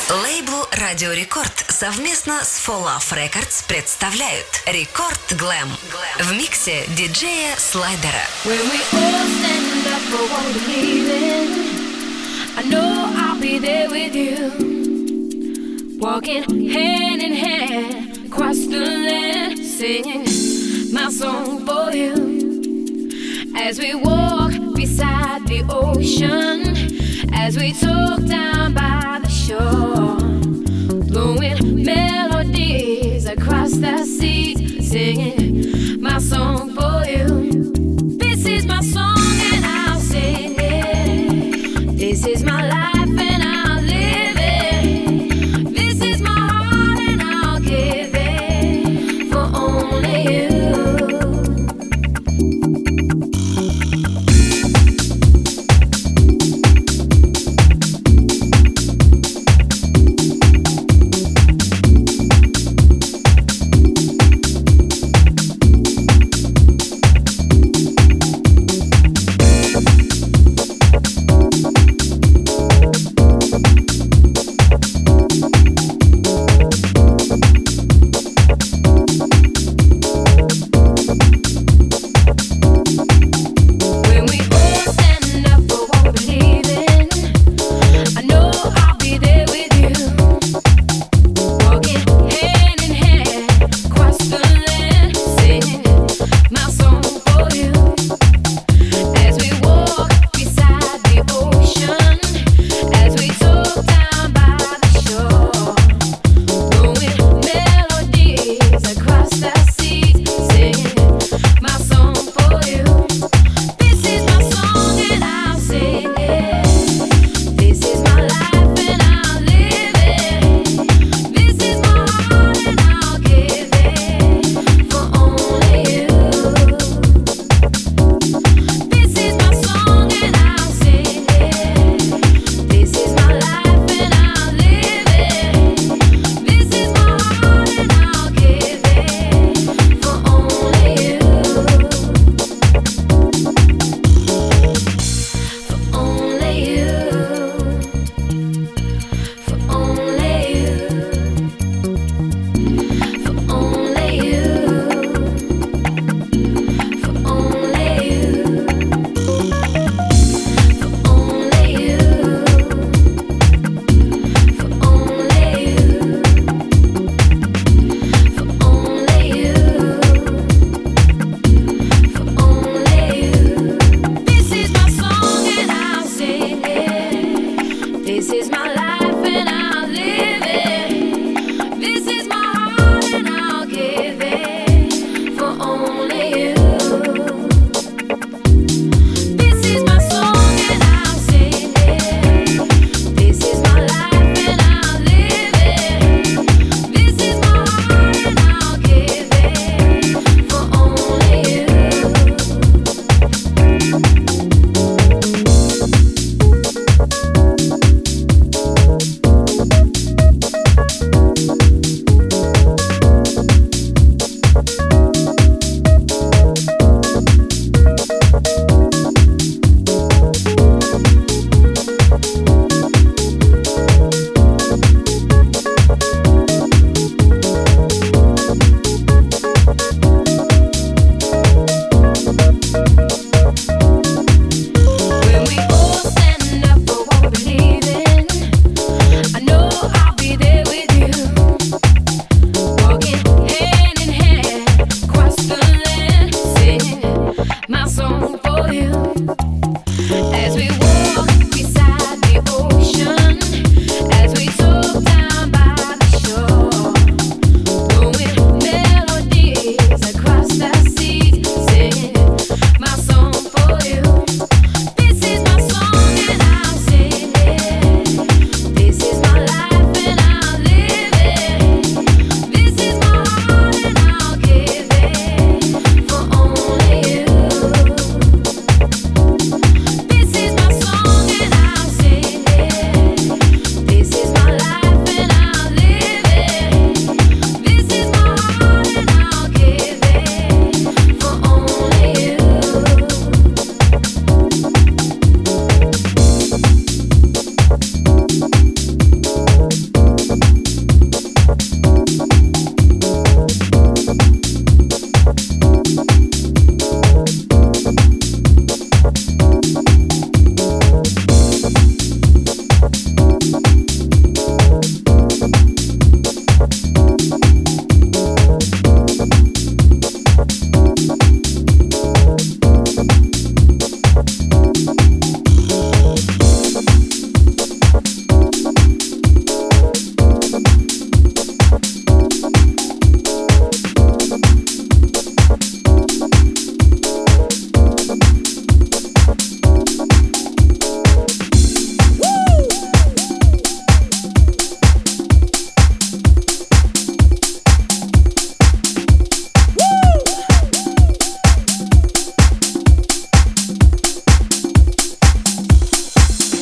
Лейбл «Радио Рекорд» совместно с For Love Records представляют Рекорд Глэм в миксе диджея Слайдера. When we all stand up for what we believe in, I know I'll be there with you, walking hand in hand across the land, singing my song for you. As we walk beside the ocean, as we talk down by the shore, blowing melodies across the seas, singing my song for you.